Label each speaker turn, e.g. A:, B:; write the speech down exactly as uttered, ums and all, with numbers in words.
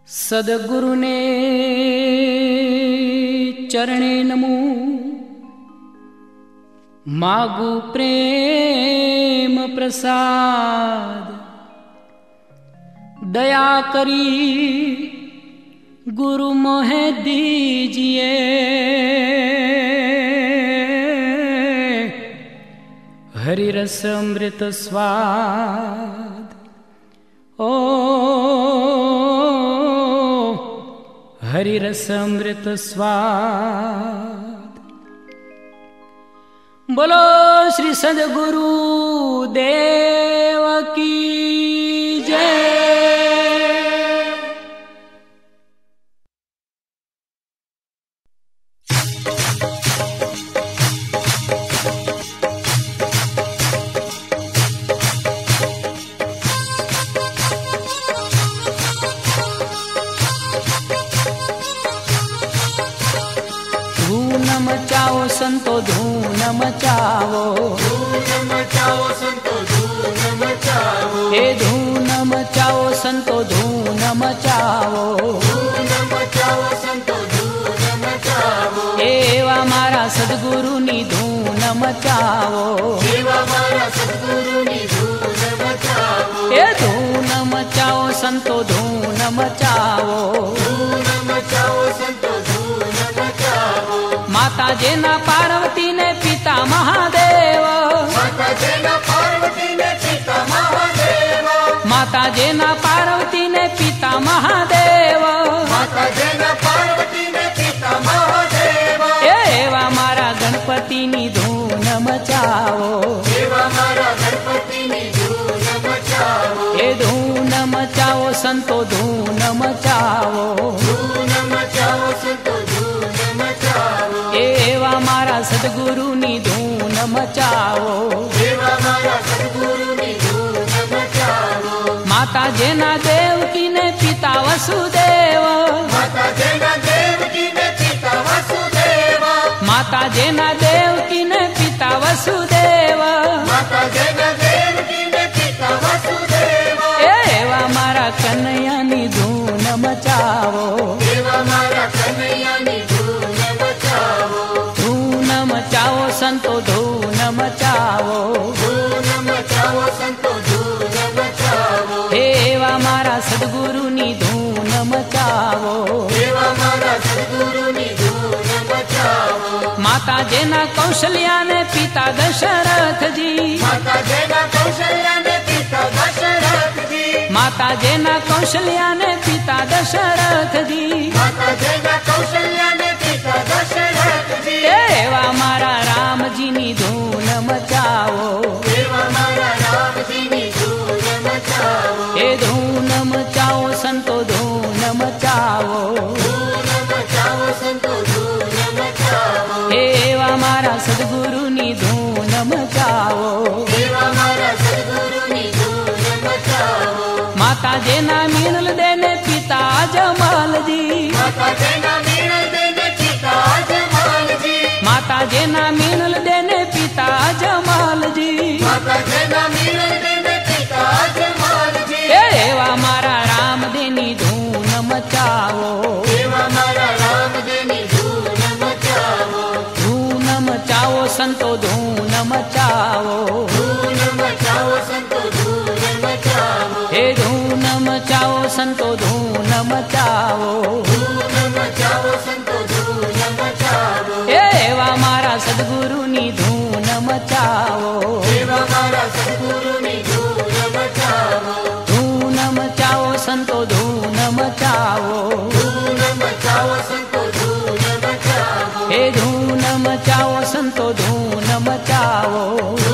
A: सद्गुरु ने चरणे नमो, मागु प्रेम प्रसाद। दया करी गुरु मोहे दीजिए, हरि रस अमृत स्वाद। ओ हरि रस अमृत स्वाद। बोलो श्री सद्गुरु देव की जय। धूम मचाओ संतो धूम मचाओ,
B: धूम मचाओ संतो धूम मचाओ,
A: हे धूम मचाओ संतो धूम मचाओ,
B: धूम मचाओ संतो धूम मचाओ।
A: एवा मारा सद्गुरु नी धूम मचाओ,
B: एवा मारा सद्गुरु नी धूम मचाओ,
A: हे धूम मचाओ संतो धूम मचाओ,
B: धूम मचाओ संतो धूम मचाओ।
A: माता जेना पार्वती ने पिता महादेव,
B: माता जेना पार्वती ने पिता महादेव,
A: माता जेना पार्वती ने पिता महादेव,
B: माता जेना पार्वती ने पिता महादेव।
A: एवा मारा गणपति नी धूम मचाओ,
B: एवा मारा गणपति नी धूम मचाओ,
A: हे धूम मचाओ संतो धूम मचाओ,
B: धूम मचाओ संतो धूम मचाओ।
A: एवा मारा सद्गुरु नी धूम मचाओ,
B: एवा मारा सद्गुरु नी धूम मचाओ।
A: माता जेना देवकी ने पिता वसुदेव,
B: माता जेना देवकी ने पिता वसुदेव,
A: माता जेना देवकी ने पिता वसुदेव,
B: माता जेना देवकी ने पिता वसुदेव।
A: एवा मारा कन्हैया नी धूम मचाओ,
B: एवा मारा कन्हैया नी धूम मचाओ,
A: धूम मचाओ संतो धूम मचाओ,
B: धूम मचाओ संतो धूम मचाओ।
A: एवा मारा सद्गुरु नी धूम मचाओ,
B: एवा मारा सद्गुरु नी धूम मचाओ।
A: माता जेना कौशल्या ने पिता दशरथ जी,
B: माता जेना कौशल्या ने पिता दशरथ जी,
A: माता जेना कौशल्या ने पिता दशरथ जी,
B: माता जेना कौशल्या ने पिता दशरथ जी।
A: एवा मारा राम जी नी धूम मचाओ,
B: एवा मारा राम जी नी धूम मचाओ,
A: हे धूम मचाओ संतो धूम मचाओ,
B: धूम मचाओ संतो धूम मचाओ।
A: एवा मारा सद्गुरु नी धूम मचाओ,
B: एवा मारा सद्गुरु नी धूम मचाओ।
A: माता जेना मीनल देने पिता जमाल जी,
B: माता जेना मीनल देने पिता जमाल जी,
A: माता जेना मीनल देने पिता जमाल जी,
B: माता जेना मीनल देने पिता जमाल जी।
A: एवा मारा राम देनी धूम मचाओ,
B: एवा मारा राम देनी धूम मचाओ,
A: धूम मचाओ संतो धूम मचाओ,
B: धूम मचाओ संतो धूम मचाओ,
A: हे धूम मचाओ संतो धूम मचाओ,
B: धूम मचाओ संतो धूम मचाओ।
A: एवा मारा सद्गुरु नी धूम मचाओ,
B: एवा मारा सद्गुरु नी धूम मचाओ,
A: धूम मचाओ संतो धूम मचाओ,
B: धूम मचाओ संतो धूम मचाओ,
A: हे धूम मचाओ संतो धूम मचाओ,